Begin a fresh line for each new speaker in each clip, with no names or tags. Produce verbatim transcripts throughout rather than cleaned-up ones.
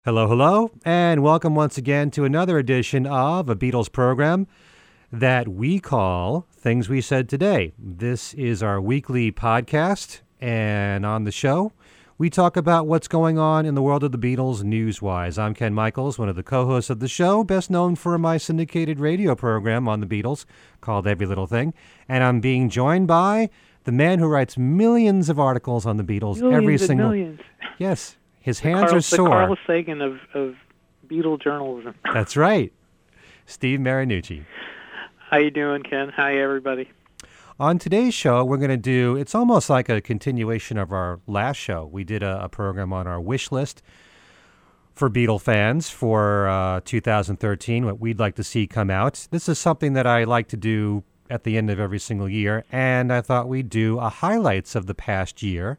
Hello, hello, and welcome once again to another edition of a Beatles program that we call Things We Said Today. This is our weekly podcast, and on the show, we talk about what's going on in the world of the Beatles news-wise. I'm Ken Michaels, one of the co-hosts of the show, best known for my syndicated radio program on the Beatles called Every Little Thing, and I'm being joined by the man who writes millions of articles on the Beatles
millions
every
and
single...
Millions.
Yes. His
The
hands
Carl,
are sore.
The Carl Sagan of, of Beatle journalism.
That's right. Steve Marinucci.
How you doing, Ken? Hi, everybody.
On today's show, we're going to do, it's almost like a continuation of our last show. We did a, a program on our wish list for Beatle fans for uh, two thousand thirteen, what we'd like to see come out. This is something that I like to do at the end of every single year, and I thought we'd do a highlights of the past year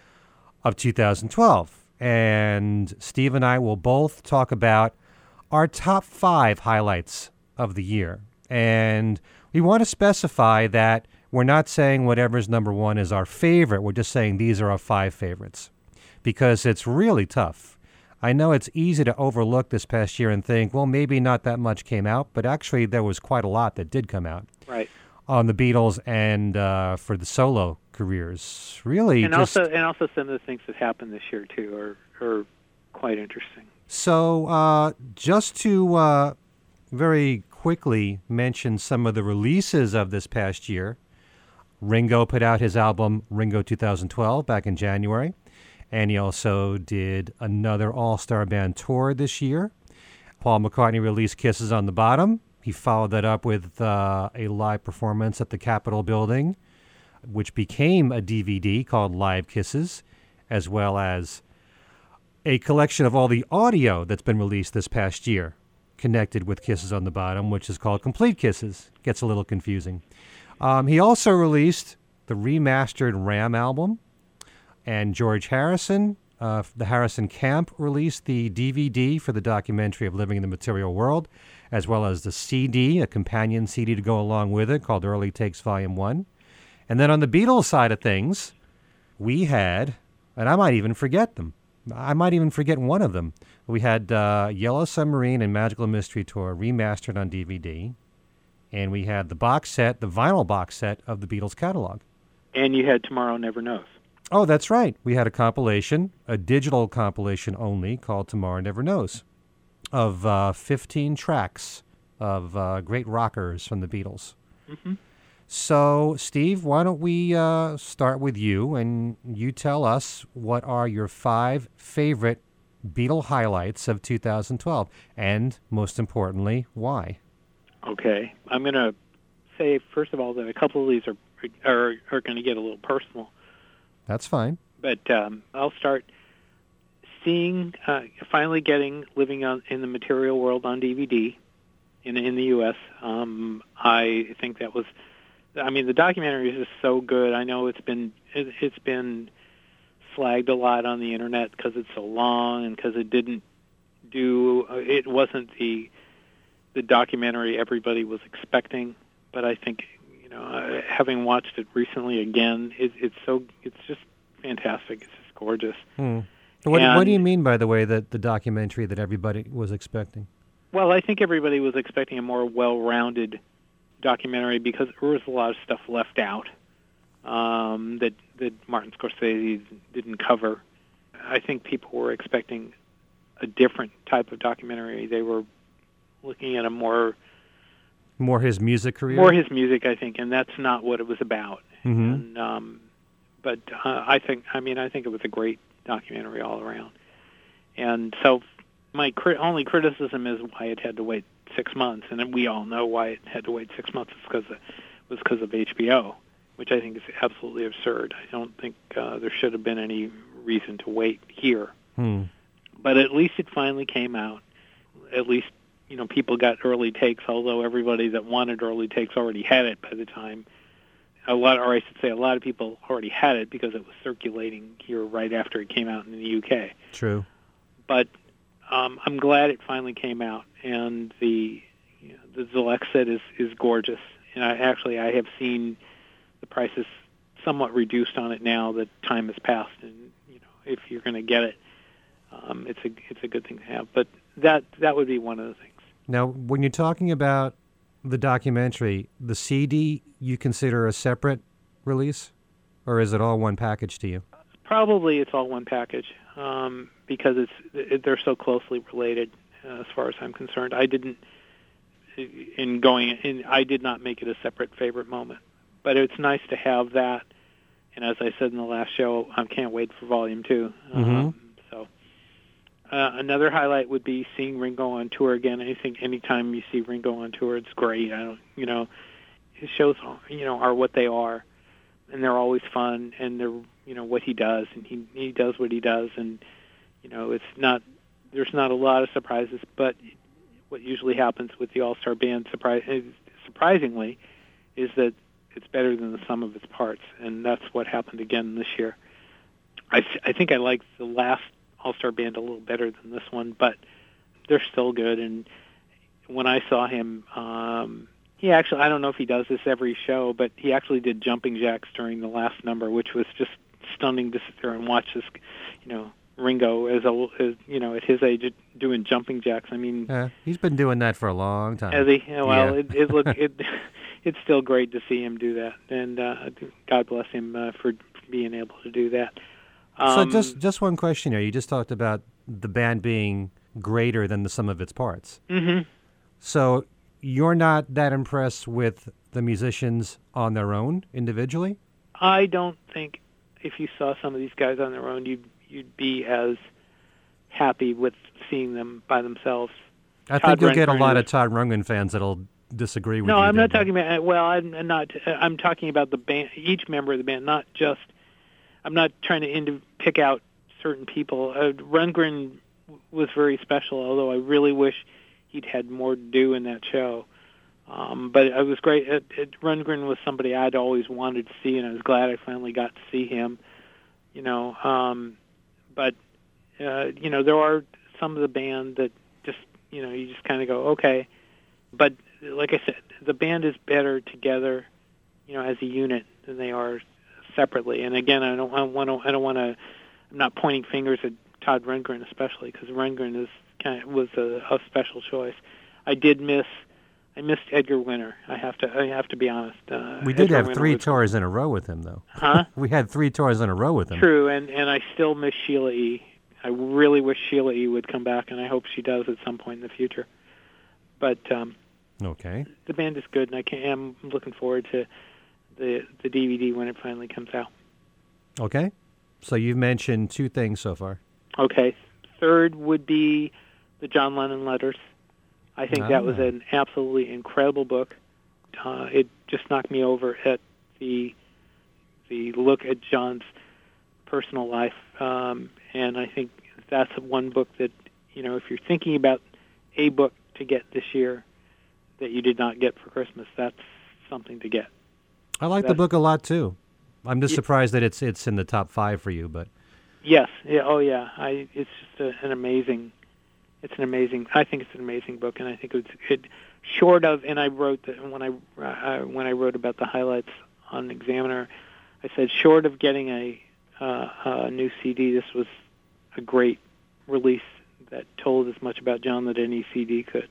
of two thousand twelve. And Steve and I will both talk about our top five highlights of the year. And we want to specify that we're not saying whatever's number one is our favorite. We're just saying these are our five favorites because it's really tough. I know it's easy to overlook this past year and think, well, maybe not that much came out, but actually there was quite a lot that did come out.
Right.
On the Beatles and uh, for the solo careers. Really
and
just...
Also, and also some of the things that happened this year, too, are, are quite interesting.
So uh, just to uh, very quickly mention some of the releases of this past year, Ringo put out his album Ringo two thousand twelve back in January, and he also did another all-star band tour this year. Paul McCartney released Kisses on the Bottom. He followed that up with uh, a live performance at the Capitol building, which became a D V D called Live Kisses, as well as a collection of all the audio that's been released this past year connected with Kisses on the Bottom, which is called Complete Kisses. Gets a little confusing. Um, he also released the remastered Ram album, and George Harrison, uh, the Harrison Camp, released the D V D for the documentary of Living in the Material World, as well as the C D, a companion C D to go along with it called Early Takes Volume one. And then on the Beatles side of things, we had, and I might even forget them, I might even forget one of them. We had uh, Yellow Submarine and Magical Mystery Tour remastered on D V D, and we had the box set, the vinyl box set of the Beatles catalog.
And you had Tomorrow Never Knows.
Oh, that's right. We had a compilation, a digital compilation only, called Tomorrow Never Knows, of uh, fifteen tracks of uh, great rockers from the Beatles.
Mm-hmm.
So, Steve, why don't we uh, start with you, and you tell us what are your five favorite Beatle highlights of two thousand twelve, and most importantly, why?
Okay. I'm going to say, first of all, that a couple of these are are, are going to get a little personal.
That's fine.
But um, I'll start seeing, uh, finally getting Living on, in the Material World on D V D in, in the U S. Um, I think that was... I mean, the documentary is just so good. I know it's been it, it's been flagged a lot on the internet because it's so long and because it didn't do it wasn't the the documentary everybody was expecting. But I think you know, uh, having watched it recently again, it, it's so it's just fantastic. It's just gorgeous.
Hmm. What,
and,
what do you mean by the way that the documentary that everybody was expecting?
Well, I think everybody was expecting a more well-rounded documentary because there was a lot of stuff left out um, that that Martin Scorsese didn't cover. I think people were expecting a different type of documentary. They were looking at a more
more his music career,
more his music, I think, and that's not what it was about.
Mm-hmm.
And, um, but uh, I think, I mean, I think it was a great documentary all around. And so, my cri- only criticism is why it had to wait six months, and we all know why it had to wait six months. It's because it was because of H B O, which I think is absolutely absurd. I don't think uh, there should have been any reason to wait here.
Hmm.
But at least it finally came out. At least, you know, people got early takes, although everybody that wanted early takes already had it by the time. A lot, or I should say, a lot of people already had it because it was circulating here right after it came out in the U K.
True.
But um, I'm glad it finally came out, and the you know, the Deluxe set is, is gorgeous. And I actually I have seen the prices somewhat reduced on it now that time has passed, and you know if you're going to get it, um, it's a it's a good thing to have. But that that would be one of the things.
Now, when you're talking about the documentary, the C D you consider a separate release, or is it all one package to you?
Probably it's all one package um, because it's it, they're so closely related uh, as far as I'm concerned. I didn't in going in. I did not make it a separate favorite moment, but it's nice to have that. And as I said in the last show, I can't wait for Volume Two.
Mm-hmm.
Um, so uh, another highlight would be seeing Ringo on tour again. I think anytime you see Ringo on tour, it's great. I don't, you know, his shows, you know, are what they are, and they're always fun, and they're, you know, what he does, and he he does what he does, and you know, it's not there's not a lot of surprises, but what usually happens with the All-Star Band, surprise, surprisingly, is that it's better than the sum of its parts, and that's what happened again this year. I, I think I like the last All-Star Band a little better than this one, but they're still good. And when I saw him, um, he actually, I don't know if he does this every show, but he actually did jumping jacks during the last number, which was just stunning to sit there and watch this, you know, Ringo as a, as, you know, at his age doing jumping jacks. I mean,
uh, he's been doing that for a long time.
Has he? Well,
yeah.
it, it look it. It's still great to see him do that, and uh, God bless him uh, for being able to do that. Um,
so just just one question here. You just talked about the band being greater than the sum of its parts.
Mm-hmm.
So you're not that impressed with the musicians on their own individually?
I don't think if you saw some of these guys on their own, you'd you'd be as happy with seeing them by themselves.
I
Todd
think you'll
Rundgren
get a lot
was,
of Todd Rundgren fans that'll disagree with
no,
you.
No, I'm
there,
not
but.
talking about. Well, I'm not. I'm talking about the band. Each member of the band, not just. I'm not trying to ind- pick out certain people. Uh, Rundgren was very special, although I really wish he'd had more to do in that show. Um, but it was great. It, it, Rundgren was somebody I'd always wanted to see, and I was glad I finally got to see him. You know, um, but uh, you know, there are some of the band that just, you know, you just kind of go, okay. But like I said, the band is better together, you know, as a unit than they are separately. And again, I don't want to. I don't want to. I'm not pointing fingers at Todd Rundgren, especially because Rundgren is kind of was a, a special choice. I did miss. I missed Edgar Winter. I have to. I have to be honest. Uh,
we did
Edgar
have
Winter
three
was,
tours in a row with him, though.
Huh?
We had three tours in a row with him.
True, and and I still miss Sheila E. I really wish Sheila E. would come back, and I hope she does at some point in the future. But um,
okay,
the band is good, and I can, I'm looking forward to the the D V D when it finally comes out.
Okay, so you've mentioned two things so far.
Okay, third would be the John Lennon letters. I think
ah.
that was an absolutely incredible book. Uh, it just knocked me over at the the look at John's personal life, um, and I think that's one book that, you know, if you're thinking about a book to get this year that you did not get for Christmas, that's something to get.
I like
that's,
the book a lot too. I'm just
yeah,
surprised that it's it's in the top five for you, but
yes, yeah, oh yeah, I it's just a, an amazing. It's an amazing. I think it's an amazing book, and I think it's it. Short of, and I wrote that when I uh, when I wrote about the highlights on Examiner, I said short of getting a, uh, a new C D, this was a great release that told as much about John that any C D could.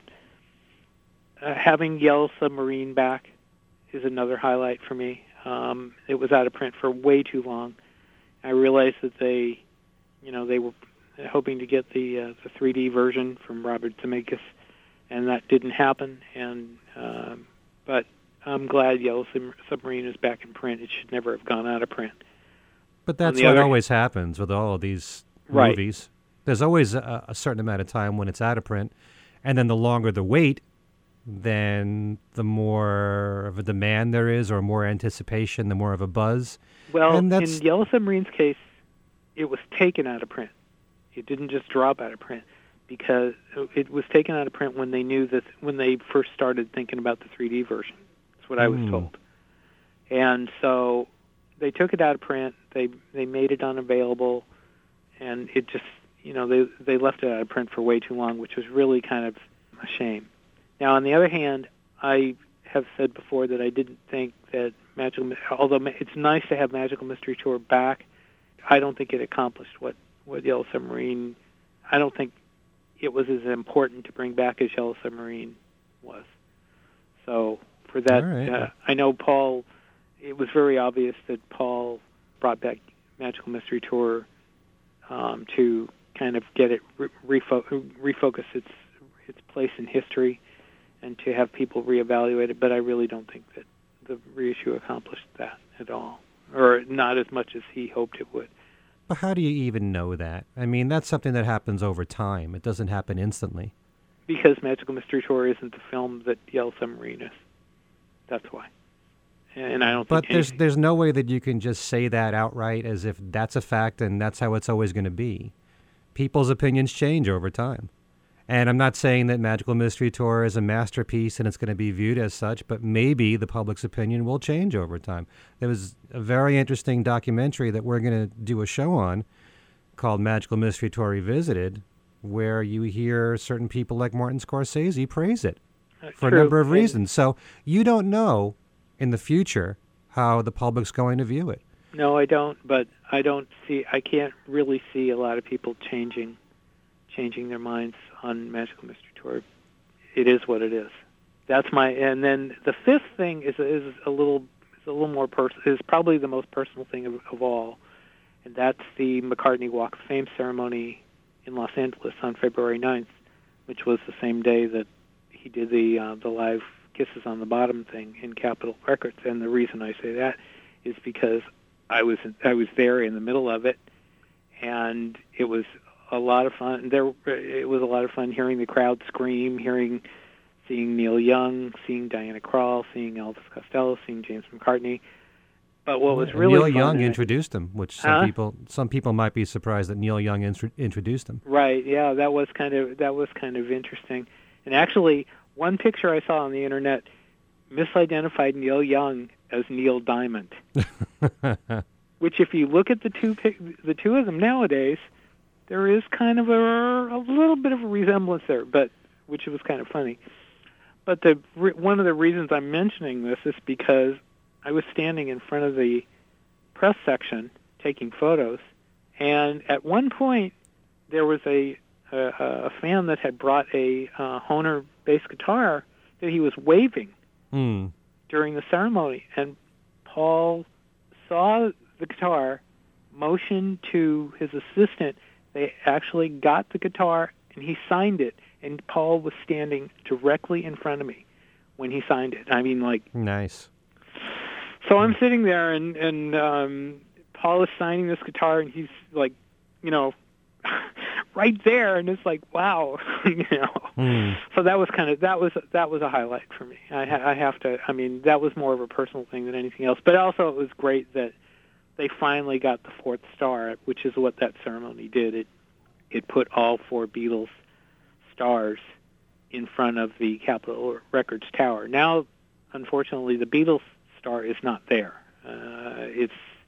Uh, having Yellow Submarine back is another highlight for me. Um, it was out of print for way too long. I realized that they, you know, they were hoping to get the uh, the three D version from Robert Zemeckis, and that didn't happen. And um, but I'm glad Yellow Submarine is back in print. It should never have gone out of print.
But that's
what
other... always happens with all of these
right.
movies. There's always a, a certain amount of time when it's out of print, and then the longer the wait, then the more of a demand there is, or more anticipation, the more of a buzz.
Well,
and that's...
in Yellow Submarine's case, it was taken out of print. It didn't just drop out of print, because it was taken out of print when they knew that when they first started thinking about the three D version. That's what I was
mm.
told. And so they took it out of print. They they made it unavailable, and it just, you know, they they left it out of print for way too long, which was really kind of a shame. Now, on the other hand, I have said before that I didn't think that Magical, although it's nice to have Magical Mystery Tour back, I don't think it accomplished what what Yellow Submarine I don't think it was as important to bring back as Yellow Submarine was. So for that,
right.
uh, I know Paul, it was very obvious that Paul brought back Magical Mystery Tour um, to kind of get it re- refo- refocus its its place in history and to have people reevaluate it. But I really don't think that the reissue accomplished that at all, or not as much as he hoped it would.
But how do you even know that? I mean, that's something that happens over time. It doesn't happen instantly.
Because Magical Mystery Tour isn't the film that Yellow Submarine is. That's why. And I don't
but
think
there's
anything...
there's no way that you can just say that outright as if that's a fact and that's how it's always going to be. People's opinions change over time. And I'm not saying that Magical Mystery Tour is a masterpiece and it's going to be viewed as such, but maybe the public's opinion will change over time. There was a very interesting documentary that we're going to do a show on called Magical Mystery Tour Revisited, where you hear certain people like Martin Scorsese praise it
uh,
for
true.
a number of
and,
reasons. So you don't know in the future how the public's going to view it.
No, I don't, but I don't see, I can't really see a lot of people changing changing their minds on Magical Mystery Tour. It is what it is. That's my, and then the fifth thing is is a little is a little more personal, is probably the most personal thing of, of all, and that's the McCartney Walk of Fame ceremony in Los Angeles on February ninth, which was the same day that he did the uh, the live Kisses on the Bottom thing in Capitol Records. And the reason I say that is because I was I was there in the middle of it, and it was a lot of fun. There, it was a lot of fun hearing the crowd scream, hearing, seeing Neil Young, seeing Diana Krall, seeing Elvis Costello, seeing James McCartney. But what was
Yeah,
really
Neil
fun,
Young
and
introduced him, which some
Huh?
people some people might be surprised that Neil Young intro- introduced him.
Right? Yeah, that was kind of that was kind of interesting. And actually, one picture I saw on the internet misidentified Neil Young as Neil Diamond, which, if you look at the two pic- the two of them nowadays, there is kind of a, a little bit of a resemblance there, but which was kind of funny. But the one of the reasons I'm mentioning this is because I was standing in front of the press section taking photos, and at one point there was a a, a fan that had brought a uh, Hohner bass guitar that he was waving
Mm.
during the ceremony, and Paul saw the guitar, motioned to his assistant. They actually got the guitar, and he signed it, and Paul was standing directly in front of me when he signed it. I mean, like...
Nice.
So I'm sitting there, and, and um, Paul is signing this guitar, and he's, like, you know, right there, and it's like, wow, you know.
Mm.
So that was kind of, that was that was a highlight for me. I, ha- I have to, I mean, that was more of a personal thing than anything else. But also it was great that they finally got the fourth star, which is what that ceremony did. It it put all four Beatles stars in front of the Capitol Records tower. Now, unfortunately, the Beatles star is not there. Uh, it's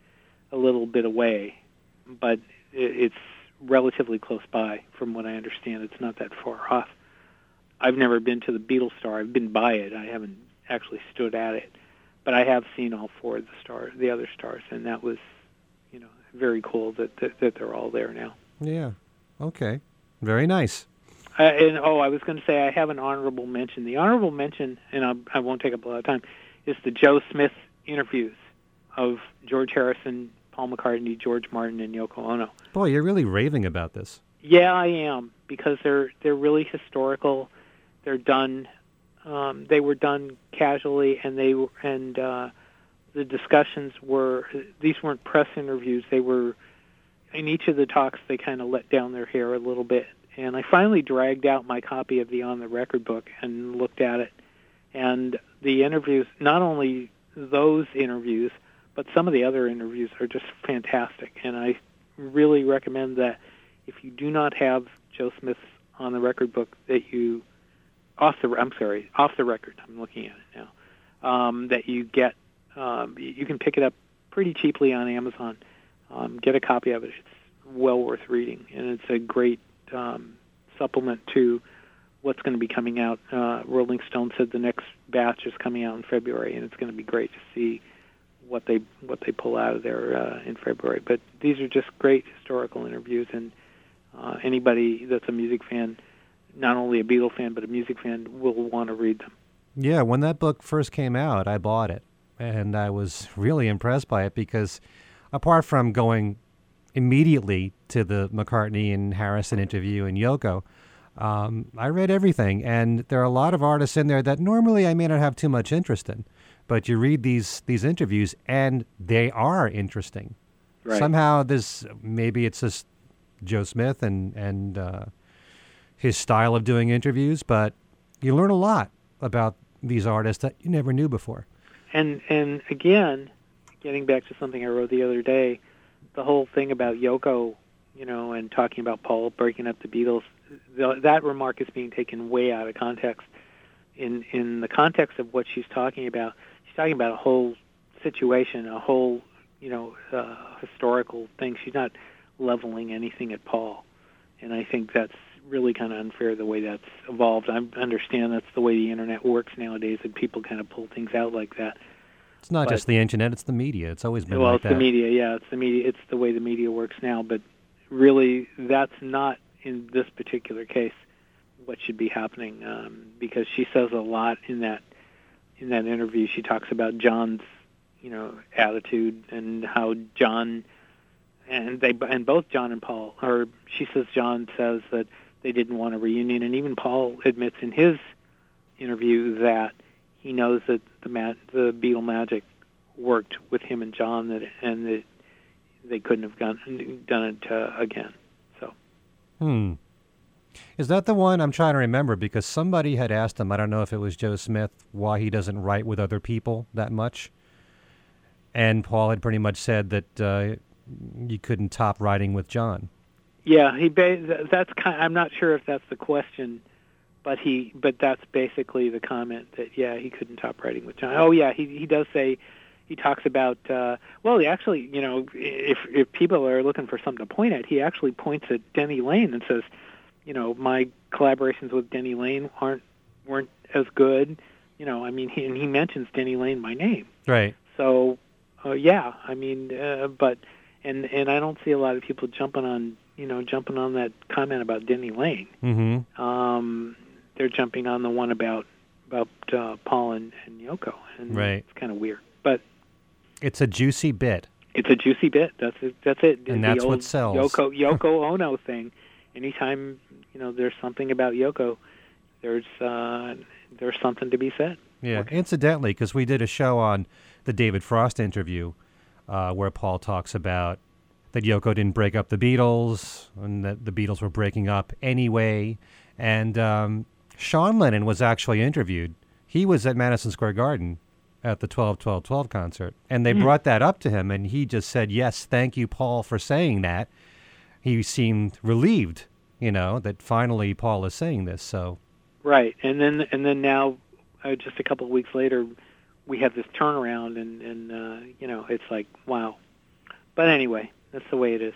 a little bit away, but it, it's relatively close by, from what I understand. It's not that far off. I've never been to the Beatles star. I've been by it. I haven't actually stood at it. But I have seen all four of the stars, the other stars, and that was, you know, very cool that that, that they're all there now.
Yeah. Okay. Very nice.
Uh, and oh, I was going to say I have an honorable mention. The honorable mention, and I'll, I won't take up a lot of time, is the Joe Smith interviews of George Harrison, Paul McCartney, George Martin, and Yoko Ono.
Boy, you're really raving about this.
Yeah, I am, because they're they're really historical. They're done. Um, they were done casually, and they and uh, the discussions were. These weren't press interviews. They were. In each of the talks, they kind of let down their hair a little bit. And I finally dragged out my copy of the On the Record book and looked at it. And the interviews, not only those interviews, but some of the other interviews are just fantastic. And I really recommend that if you do not have Joe Smith's On the Record book, that you off the I'm sorry off the record. I'm looking at it now. Um, that you get. Um, you can pick it up pretty cheaply on Amazon. Um, get a copy of it. It's well worth reading, and it's a great um, supplement to what's going to be coming out. Uh, Rolling Stone said the next batch is coming out in February, and it's going to be great to see what they what they pull out of there uh, in February. But these are just great historical interviews, and uh, anybody that's a music fan, not only a Beatle fan but a music fan, will want to read them.
Yeah, when that book first came out, I bought it, and I was really impressed by it because apart from going immediately to the McCartney and Harrison interview and Yoko, um, I read everything, and there are a lot of artists in there that normally I may not have too much interest in, but you read these these interviews, and they are interesting.
Right.
Somehow, this maybe it's just Joe Smith and and uh, his style of doing interviews, but you learn a lot about these artists that you never knew before.
And and again, getting back to something I wrote the other day, the whole thing about Yoko, you know, and talking about Paul breaking up the Beatles, th- that remark is being taken way out of context. In in the context of what she's talking about, she's talking about a whole situation, a whole, you know, uh, historical thing. She's not leveling anything at Paul. And I think that's really kind of unfair the way that's evolved. I understand that's the way the internet works nowadays, that people kind of pull things out like that.
It's not
But-
just the internet; it's the media. It's always been
well,
like
it's
that.
the media, yeah. It's the media. It's the way the media works now. But really, that's not in this particular case what should be happening, um, because she says a lot in that in that interview. She talks about John's, you know, attitude and how John and they and both John and Paul, or she says John says that they didn't want a reunion, and even Paul admits in his interview that he knows that the ma- the Beatle magic worked with him and John, that and that they couldn't have done done it uh, again. So,
Hmm. Is that the one? I'm trying to remember because somebody had asked him, I don't know if it was Joe Smith, why he doesn't write with other people that much. And Paul had pretty much said that uh, you couldn't top writing with John.
yeah, he ba- that's kind. I'm not sure if that's the question, but he but that's basically the comment that yeah, he couldn't top writing with John. Oh yeah, he he does say. He talks about, uh, well, he actually, you know, if if people are looking for something to point at, he actually points at Denny Lane and says, you know, my collaborations with Denny Lane aren't weren't as good. You know, I mean, he, and he mentions Denny Lane by name.
Right.
So, uh, yeah, I mean, uh, but and and I don't see a lot of people jumping on, you know, jumping on that comment about Denny Lane.
Mm-hmm.
Um, they're jumping on the one about about uh, Paul and, and Yoko, and
Right.
it's kind of weird, but.
It's a juicy bit.
It's a juicy bit. That's it. That's it.
And
the
that's
old
what sells.
Yoko Yoko Ono thing. Anytime you know there's something about Yoko, there's uh, there's something to be said.
Yeah.
Okay.
Incidentally, because we did a show on the David Frost interview uh, where Paul talks about that Yoko didn't break up the Beatles and that the Beatles were breaking up anyway. And um, Sean Lennon was actually interviewed. He was at Madison Square Garden at the twelve twelve twelve concert. And they
Mm.
brought that up to him, and he just said, yes, thank you, Paul, for saying that. He seemed relieved, you know, that finally Paul is saying this. So,
Right, and then and then now, uh, just a couple of weeks later, we have this turnaround, and and uh, you know it's like wow. But anyway, that's the way it is.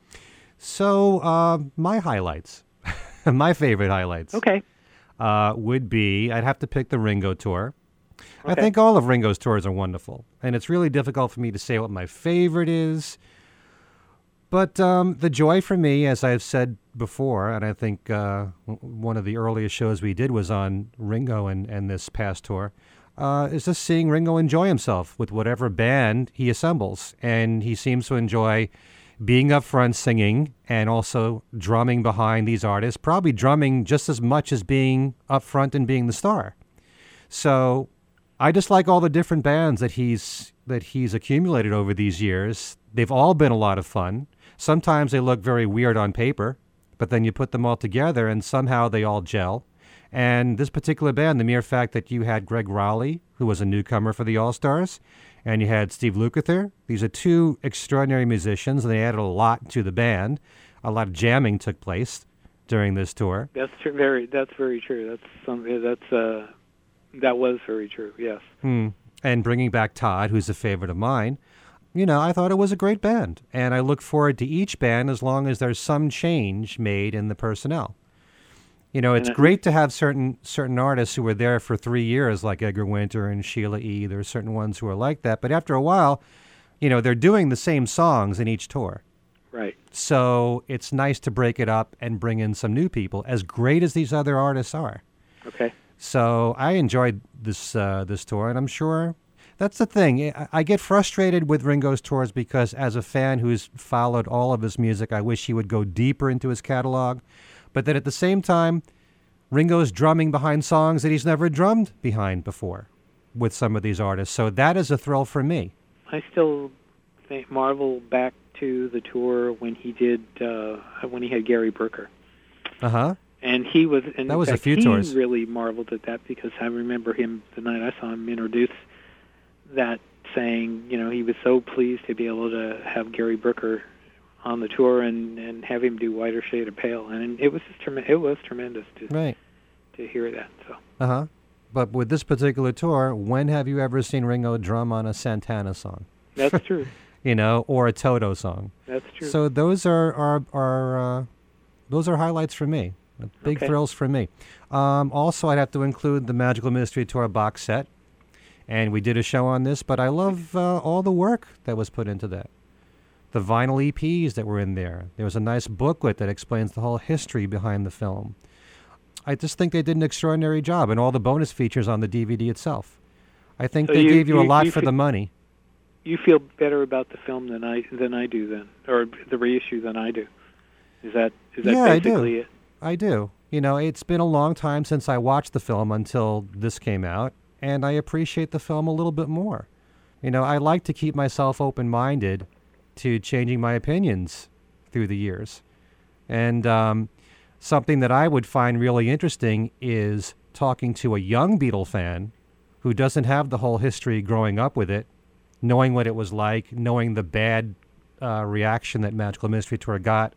so uh, my highlights, my favorite highlights,
Okay.
uh, would be I'd have to pick the Ringo tour. I
Okay.
think all of Ringo's tours are wonderful, and it's really difficult for me to say what my favorite is. But um, the joy for me, as I've said before, and I think uh, w- one of the earliest shows we did was on Ringo and, and this past tour, uh, is just seeing Ringo enjoy himself with whatever band he assembles. And he seems to enjoy being up front singing and also drumming behind these artists, probably drumming just as much as being up front and being the star. So I just like all the different bands that he's that he's accumulated over these years. They've all been a lot of fun. Sometimes they look very weird on paper, but then you put them all together and somehow they all gel. And this particular band, the mere fact that you had Greg Rowley, who was a newcomer for the All-Stars, and you had Steve Lukather, these are two extraordinary musicians, and they added a lot to the band. A lot of jamming took place during this tour.
That's tr- very. That's very true. That's something. That's uh, that was very true. Yes.
Hmm. And bringing back Todd, who's a favorite of mine, you know, I thought it was a great band. And I look forward to each band as long as there's some change made in the personnel. You know, it's
And it-
great to have certain certain artists who were there for three years, like Edgar Winter and Sheila E. There are certain ones who are like that. But after a while, you know, they're doing the same songs in each tour.
Right.
So it's nice to break it up and bring in some new people, as great as these other artists are.
Okay.
So I enjoyed this uh, this tour, and I'm sure that's the thing. I, I get frustrated with Ringo's tours because, as a fan who's followed all of his music, I wish he would go deeper into his catalog. But then at the same time, Ringo's drumming behind songs that he's never drummed behind before with some of these artists. So that is a thrill for me.
I still think marvel back to the tour when he did uh, when he had Gary Brooker.
Uh huh.
And he was, and
that
in
was
fact,
a few
he
tours.
really marveled at that because I remember him the night I saw him introduce that, saying, you know, he was so pleased to be able to have Gary Brooker on the tour and, and have him do Whiter Shade of Pale, and it was just trem- it was tremendous to
right.
to hear that. So.
Uh huh. But with this particular tour, when have you ever seen Ringo drum on a Santana song?
That's true.
You know, or a Toto song.
That's true.
So those are are are uh, those are highlights for me. Big
okay.
thrills for me. Um, also, I'd have to include the Magical Mystery Tour box set, and we did a show on this. But I love uh, all the work that was put into that. The vinyl E Ps that were in there. There was a nice booklet that explains the whole history behind the film. I just think they did an extraordinary job, and all the bonus features on the D V D itself. I think
so
they
you,
gave you,
you
a lot
you
for
fe-
the money.
You feel better about the film than I than I do then, or the reissue than I do. Is that is that
Yeah,
basically
I do.
it?
I do. You know, it's been a long time since I watched the film until this came out, and I appreciate the film a little bit more. You know, I like to keep myself open-minded to changing my opinions through the years. And um, something that I would find really interesting is talking to a young Beatle fan who doesn't have the whole history growing up with it, knowing what it was like, knowing the bad uh, reaction that Magical Mystery Tour got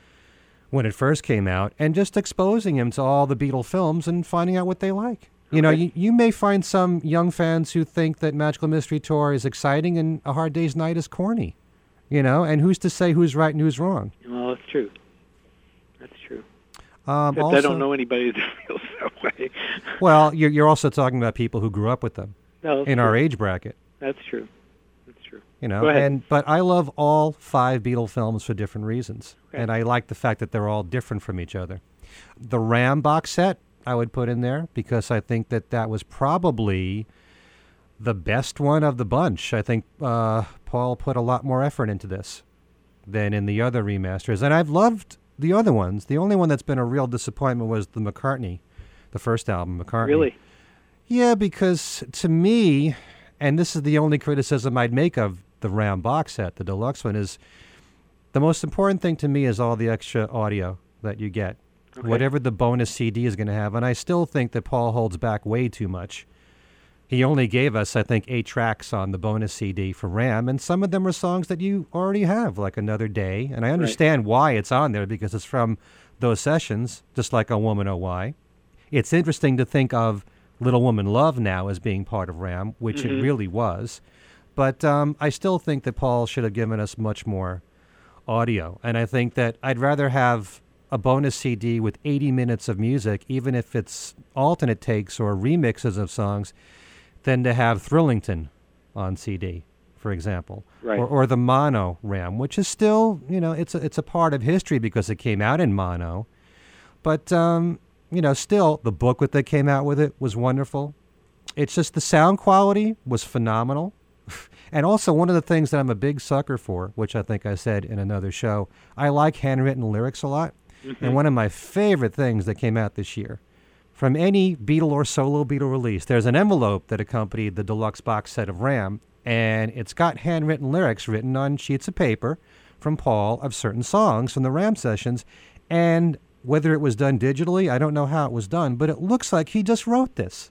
when it first came out, and just exposing him to all the Beatle films and finding out what they like. You know,
Okay.
you, you may find some young fans who think that Magical Mystery Tour is exciting and A Hard Day's Night is corny. You know, and who's to say who's right and who's wrong?
Well, that's true. That's true.
Um,
Except
also,
I don't know anybody that feels that way.
Well, you're, you're also talking about people who grew up with them
No, that's
in
true.
our age bracket.
That's true. That's true.
You know,
Go ahead.
and but I love all five Beatle films for different reasons,
Okay.
and I like the fact that they're all different from each other. The Ram box set I would put in there because I think that that was probably the best one of the bunch. I think uh, Paul put a lot more effort into this than in the other remasters, and I've loved the other ones. The only one that's been a real disappointment was the McCartney, the first album, McCartney.
Really?
Yeah, because to me, and this is the only criticism I'd make of the Ram box set, the deluxe one, is the most important thing to me is all the extra audio that you get,
Okay.
whatever the bonus C D is going to have. And I still think that Paul holds back way too much. He only gave us, I think, eight tracks on the bonus C D for Ram, and some of them are songs that you already have, like Another Day. And I understand why it's on there, because it's from those sessions, just like On Woman Oh Why. It's interesting to think of Little Woman Love now as being part of Ram, which
Mhm.
it really was. But um, I still think that Paul should have given us much more audio. And I think that I'd rather have a bonus C D with eighty minutes of music, even if it's alternate takes or remixes of songs, than to have Thrillington on C D, for example.
Right.
Or, or the mono Ram, which is still, you know, it's a, it's a part of history because it came out in mono. But, um, you know, still, the booklet that came out with it was wonderful. It's just the sound quality was phenomenal. And also, one of the things that I'm a big sucker for, which I think I said in another show, I like handwritten lyrics a lot.
Mhm.
And one of my favorite things that came out this year, from any Beatle or solo Beatle release, there's an envelope that accompanied the deluxe box set of Ram, and it's got handwritten lyrics written on sheets of paper from Paul of certain songs from the Ram sessions. And whether it was done digitally, I don't know how it was done, but it looks like he just wrote this.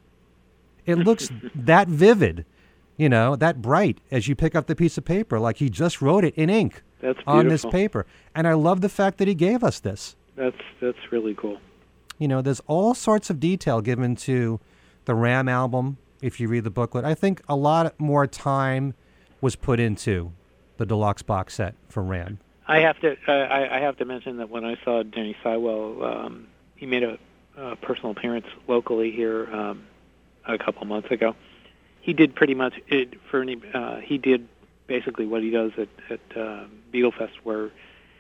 It looks that vivid, you know, that bright as you pick up the piece of paper, like he just wrote it in ink
That's beautiful.
on this paper. And I love the fact that he gave us this.
That's that's really cool.
You know, there's all sorts of detail given to the Ram album if you read the booklet. I think a lot more time was put into the deluxe box set for Ram.
I have to uh, I, I have to mention that when I saw Denny Sywell, um, he made a, a personal appearance locally here um, a couple months ago. He did pretty much it for any. Uh, he did basically what he does at at uh, Beatlefest, where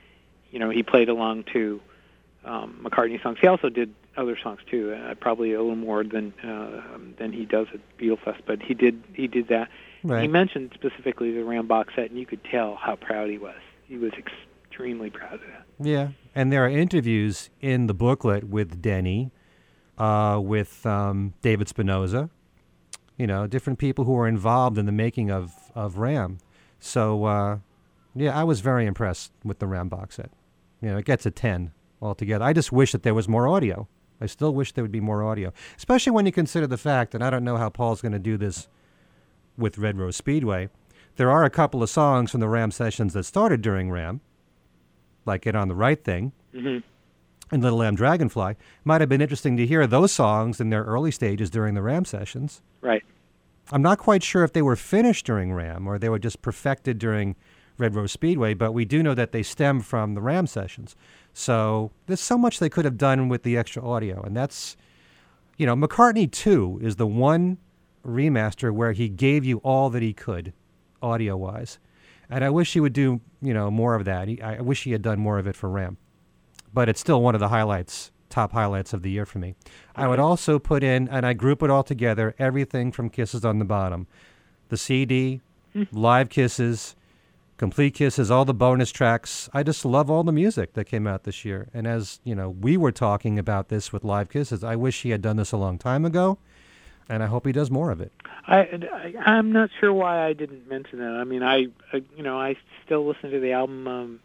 you know, he played along to um, McCartney songs. He also did other songs too, uh, probably a little more than uh, than he does at Beatlefest, but he did he did that.
Right.
He mentioned specifically the Ram box set, and you could tell how proud he was. He was extremely proud of that.
Yeah, and there are interviews in the booklet with Denny, uh, with um, David Spinoza, you know, different people who were involved in the making of, of Ram. So, uh, yeah, I was very impressed with the Ram box set. You know, it gets a ten altogether. I just wish that there was more audio. I still wish there would be more audio, especially when you consider the fact, and I don't know how Paul's going to do this with Red Rose Speedway, there are a couple of songs from the Ram sessions that started during Ram, like Get on the Right Thing
Mm-hmm.
and Little Lamb Dragonfly. Might have been interesting to hear those songs in their early stages during the Ram sessions.
Right.
I'm not quite sure if they were finished during Ram or they were just perfected during Red Rose Speedway, but we do know that they stem from the Ram sessions. So there's so much they could have done with the extra audio, and that's, you know, McCartney two is the one remaster where he gave you all that he could, audio-wise. And I wish he would do, you know, more of that. He, I wish he had done more of it for Ram. But it's still one of the highlights, top highlights of the year for me. I would also put in, and I group it all together, everything from Kisses on the Bottom. The C D, live Kisses, complete Kisses, all the bonus tracks. I just love all the music that came out this year. And as, you know, we were talking about this with live Kisses, I wish he had done this a long time ago. And I hope he does more of it.
I, I I'm not sure why I didn't mention that. I mean, I, I you know I still listen to the album. Um,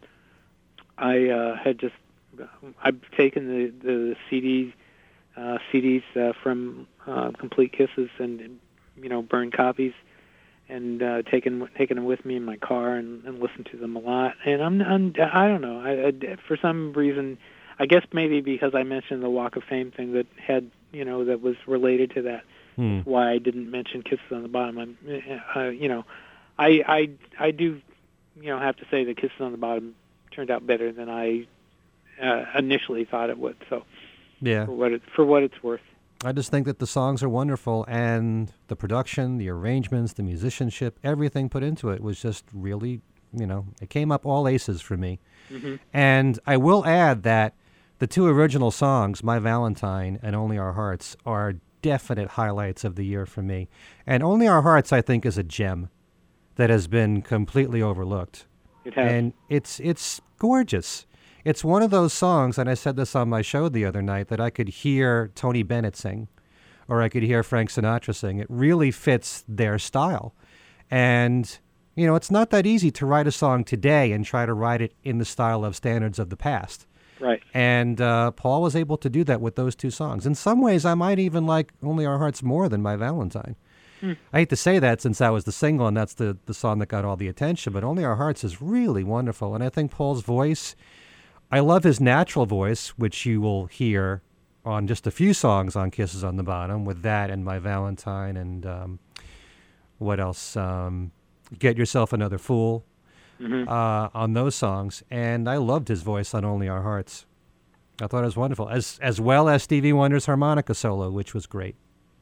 I uh, had just I've taken the the C Ds uh, C Ds uh, from uh, Complete Kisses and you know burned copies and uh, taken taken them with me in my car and, and listened to them a lot. And I'm, I'm I don't know. I, I for some reason, I guess maybe because I mentioned the Walk of Fame thing that had you know that was related to that.
Hmm.
Why I didn't mention Kisses on the Bottom. I'm, uh, you know, I, I, I do, you know, have to say that Kisses on the Bottom turned out better than I uh, initially thought it would. So,
yeah,
for what it, for what it's worth.
I just think that the songs are wonderful, and the production, the arrangements, the musicianship, everything put into it was just really, you know, it came up all aces for me.
Mm-hmm.
And I will add that the two original songs, My Valentine and Only Our Hearts, are definite highlights of the year for me. And Only Our Hearts, I think, is a gem that has been completely overlooked.
It has.
And it's it's gorgeous. It's one of those songs, and I said this on my show the other night, that I could hear Tony Bennett sing, or I could hear Frank Sinatra sing. It really fits their style. And, you know, it's not that easy to write a song today and try to write it in the style of standards of the past.
Right.
And uh, Paul was able to do that with those two songs. In some ways, I might even like Only Our Hearts more than My Valentine.
Hmm.
I hate to say that since that was the single and that's the, the song that got all the attention, but Only Our Hearts is really wonderful. And I think Paul's voice, I love his natural voice, which you will hear on just a few songs on Kisses on the Bottom, with that and My Valentine and um, what else? Um, Get Yourself Another Fool. Mm-hmm. Uh, on those songs, and I loved his voice on Only Our Hearts. I thought it was wonderful, as as well as Stevie Wonder's harmonica solo, which was great.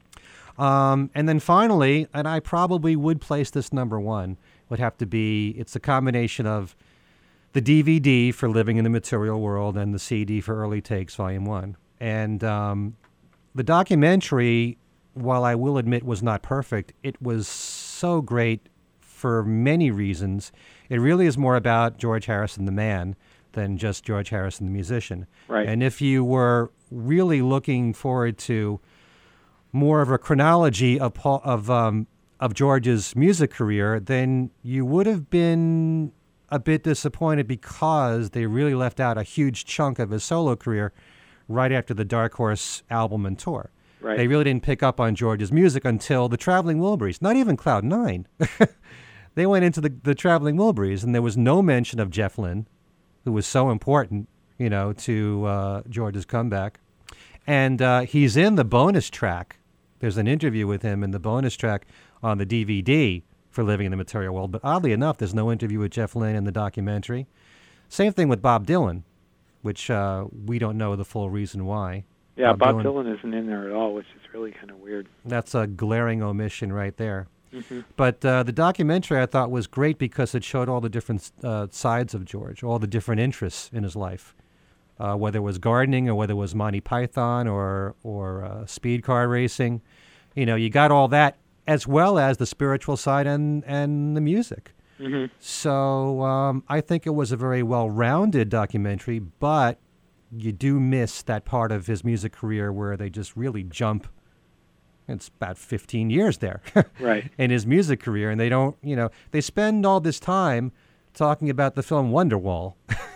Um, and then finally, and I probably would place this number one, would have to be, it's a combination of the D V D for Living in the Material World and the C D for Early Takes Volume one. And um, the documentary, while I will admit was not perfect, it was so great for many reasons. It really is more about George Harrison the man than just George Harrison the musician.
Right.
And if you were really looking forward to more of a chronology of Paul, of um, of George's music career, then you would have been a bit disappointed because they really left out a huge chunk of his solo career right after the Dark Horse album and tour.
Right.
They really didn't pick up on George's music until the Traveling Wilburys, not even Cloud Nine. They went into the, the Traveling Wilburys, and there was no mention of Jeff Lynne, who was so important, you know, to uh, George's comeback. And uh, he's in the bonus track. There's an interview with him in the bonus track on the D V D for Living in the Material World. But oddly enough, there's no interview with Jeff Lynne in the documentary. Same thing with Bob Dylan, which uh, we don't know the full reason why.
Yeah,
Bob,
Bob
Dylan,
Dylan isn't in there at all, which is really kind of weird.
That's a glaring omission right there.
Mm-hmm.
But uh, the documentary I thought was great because it showed all the different uh, sides of George, all the different interests in his life, uh, whether it was gardening or whether it was Monty Python or or uh, speed car racing. You know, you got all that as well as the spiritual side and, and the music.
Mm-hmm.
So um, I think it was a very well-rounded documentary, but you do miss that part of his music career where they just really jump. It's about fifteen years there
right.
in his music career, and they don't, you know, they spend all this time talking about the film Wonderwall,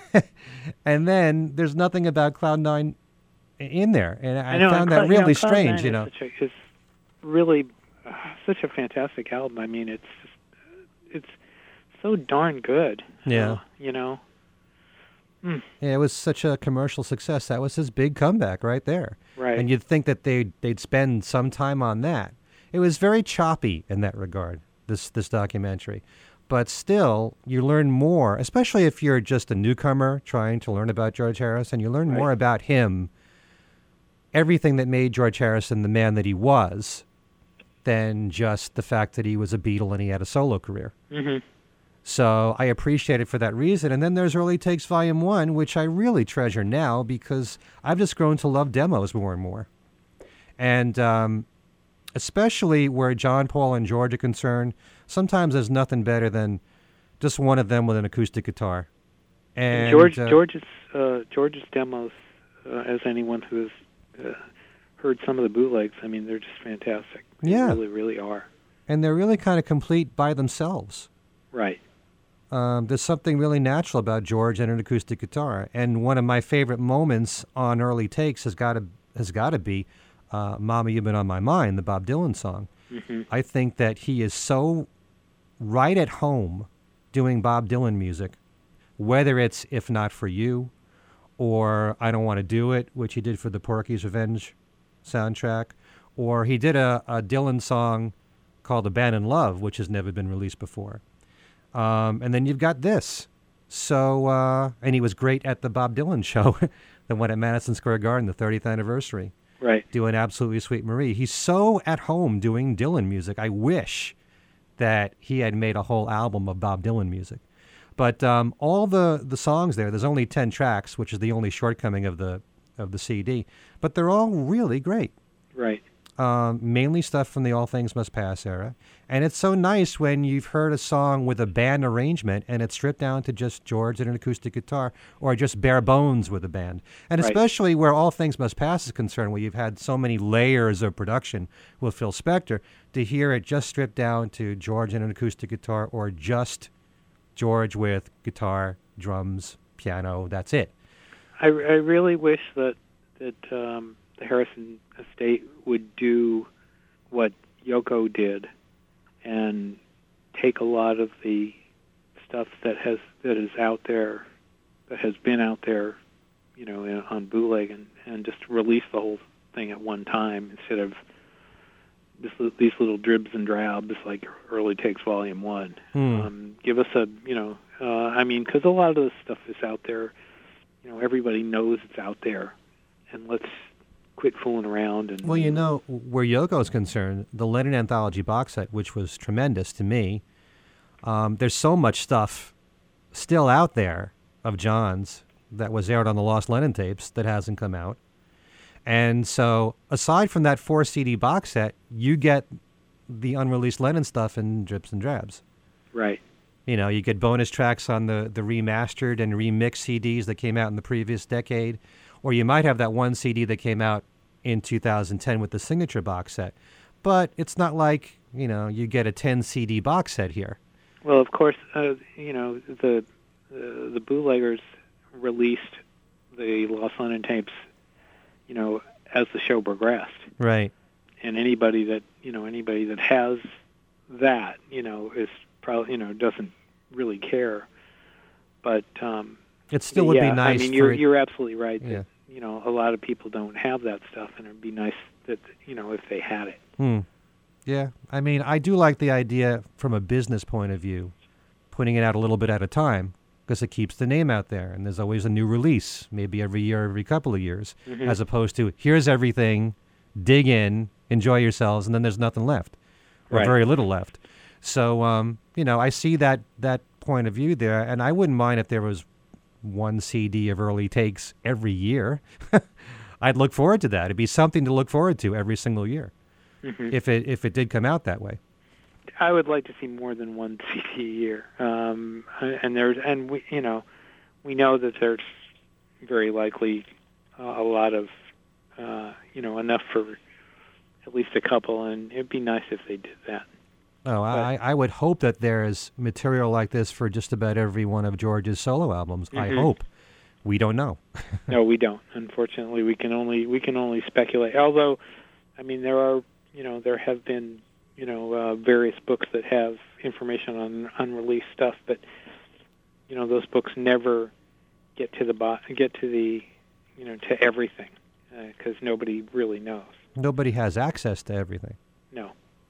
and then there's nothing about Cloud Nine in there, and I,
I know,
found
and
that
Cloud-
really
you know, Cloud
strange,
Nine
you know.
Is such a, it's really uh, such a fantastic album. I mean, it's just, it's so darn good.
Yeah.
Uh, you know. Mm.
Yeah, it was such a commercial success. That was his big comeback right there.
Right.
And you'd think that they'd, they'd spend some time on that. It was very choppy in that regard, this this documentary. But still, you learn more, especially if you're just a newcomer trying to learn about George Harrison. You learn
Right.
more about him, everything that made George Harrison the man that he was, than just the fact that he was a Beatle and he had a solo career.
Mm-hmm.
So I appreciate it for that reason. And then there's Early Takes Volume one, which I really treasure now because I've just grown to love demos more and more. And um, especially where John, Paul, and George are concerned, sometimes there's nothing better than just one of them with an acoustic guitar. And
George
uh,
George's uh, George's demos, uh, as anyone who's uh, heard some of the bootlegs, I mean, they're just fantastic. They
Yeah.
really, really are.
and they're really kind of complete by themselves.
Right.
Um, there's something really natural about George and an acoustic guitar, and one of my favorite moments on Early Takes has got to has got to be uh, "Mama, You've Been on My Mind," the Bob Dylan song.
Mm-hmm.
I think that he is so right at home doing Bob Dylan music, whether it's "If Not for You" or "I Don't Want to Do It," which he did for the Porky's Revenge soundtrack, or he did a, a Dylan song called "Abandoned Love," which has never been released before. Um, and then you've got this. So, uh, and he was great at the Bob Dylan show that went at Madison Square Garden, the thirtieth anniversary,
Right.
doing Absolutely Sweet Marie. He's so at home doing Dylan music. I wish that he had made a whole album of Bob Dylan music. But um, all the, the songs there, there's only ten tracks, which is the only shortcoming of the of the C D. But they're all really great.
Right.
Um, mainly stuff from the All Things Must Pass era. And it's so nice when you've heard a song with a band arrangement and it's stripped down to just George and an acoustic guitar, or just bare bones with a band. And
Right.
especially where All Things Must Pass is concerned, where you've had so many layers of production with Phil Spector, to hear it just stripped down to George and an acoustic guitar, or just George with guitar, drums, piano, that's it.
I, I really wish that that um, the Harrison estate would do what Yoko did and take a lot of the stuff that has that is out there, that has been out there, you know, in, on bootleg, and, and just release the whole thing at one time instead of this, these little dribs and drabs like Early Takes Volume One.
Hmm.
Um, give us a, you know, uh, I mean, because a lot of this stuff is out there. You know, everybody knows it's out there, and let's quit fooling around. And
Well, you know, where Yoko is concerned, the Lennon Anthology box set, which was tremendous to me, um, there's so much stuff still out there of John's that was aired on the Lost Lennon tapes that hasn't come out. And so, aside from that four C D box set, you get the unreleased Lennon stuff in drips and drabs.
right,
You know, you get bonus tracks on the, the remastered and remixed C Ds that came out in the previous decade. Or you might have that one C D that came out in two thousand ten with the signature box set. But it's not like, you know, you get a ten C D box set here.
well, of course, uh, you know, the uh, the bootleggers released the Lost Lennon tapes, you know, as the show progressed.
Right.
And anybody that, you know, anybody that has that, you know, is probably, you know, doesn't really care. But um,
It still would
yeah,
be nice
I mean,
for
you're
it-
you're absolutely right. That,
Yeah.
you know, a lot of people don't have that stuff, and it'd be nice that, you know, if they had it.
Hmm. Yeah. I mean, I do like the idea from a business point of view, putting it out a little bit at a time, because it keeps the name out there, and there's always a new release, maybe every year, every couple of years,
Mhm.
as opposed to here's everything, dig in, enjoy yourselves, and then there's nothing left, or
Right.
very little left. So, um, you know, I see that, that point of view there, and I wouldn't mind if there was one C D of early takes every year. I'd look forward to that. It'd be something to look forward to every single year, mm-hmm. if it if it did come out that way.
I would like to see more than one C D a year, um, and there's and we you know we know that there's very likely uh, a lot of uh, you know enough for at least a couple, and it'd be nice if they did that.
Oh, I, I would hope that there's material like this for just about every one of George's solo albums. Mm-hmm. I hope. We don't know.
No, we don't. Unfortunately, we can only we can only speculate. Although, I mean, there are you know there have been you know uh, various books that have information on unreleased stuff, but you know those books never get to the bo- get to the you know to everything because uh, nobody really knows.
Nobody has access to everything.
No.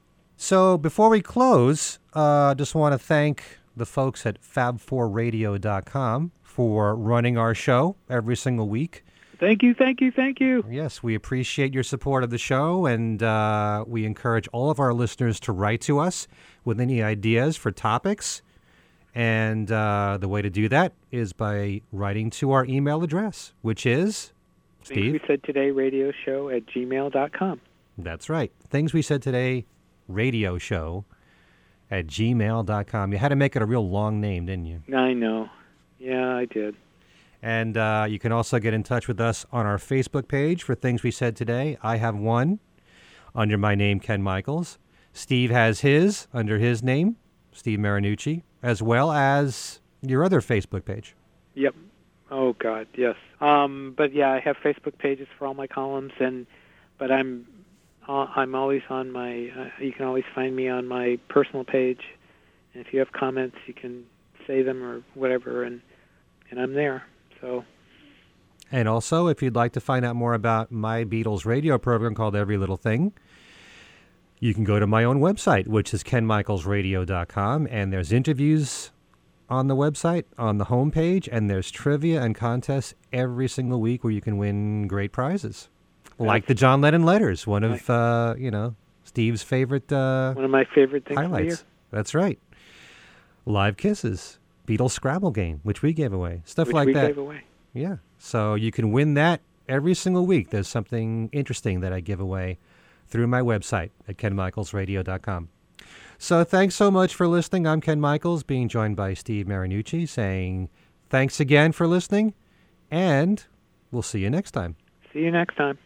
So before we close, I uh, just want to thank the folks at fab four radio dot com for running our show every single week.
Thank you, thank you, thank you.
Yes, we appreciate your support of the show, and uh, we encourage all of our listeners to write to us with any ideas for topics. And uh, the way to do that is by writing to our email address, which is, Steve?
Things We Said Today Radio Show at gmail dot com.
That's right. Things We Said Today Radio Show at gmail dot com. You had to make it a real long name, didn't you?
I know. Yeah, I did.
And uh, you can also get in touch with us on our Facebook page for Things We Said Today. I have one under my name, Ken Michaels. Steve has his under his name, Steve Marinucci, as well as your other Facebook page.
Yep. Oh, God, yes. Um, but, yeah, I have Facebook pages for all my columns, and but I'm uh, I'm always on my, uh, you can always find me on my personal page. And if you have comments, you can say them or whatever, and and I'm there. So.
And also, if you'd like to find out more about my Beatles radio program called Every Little Thing, you can go to my own website, which is ken michaels radio dot com, and there's interviews on the website, on the homepage, and there's trivia and contests every single week where you can win great prizes, like the John Lennon letters, one of uh, you know Steve's favorite uh,
one of my favorite things
highlights.
Of the year.
That's right. Live Kisses, Beatles Scrabble game, which we gave away, stuff
which
like
we
that.
Gave away.
Yeah, so you can win that every single week. There's something interesting that I give away through my website at ken michaels radio dot com. So thanks so much for listening. I'm Ken Michaels, being joined by Steve Marinucci, saying thanks again for listening, and we'll see you next time.
See you next time.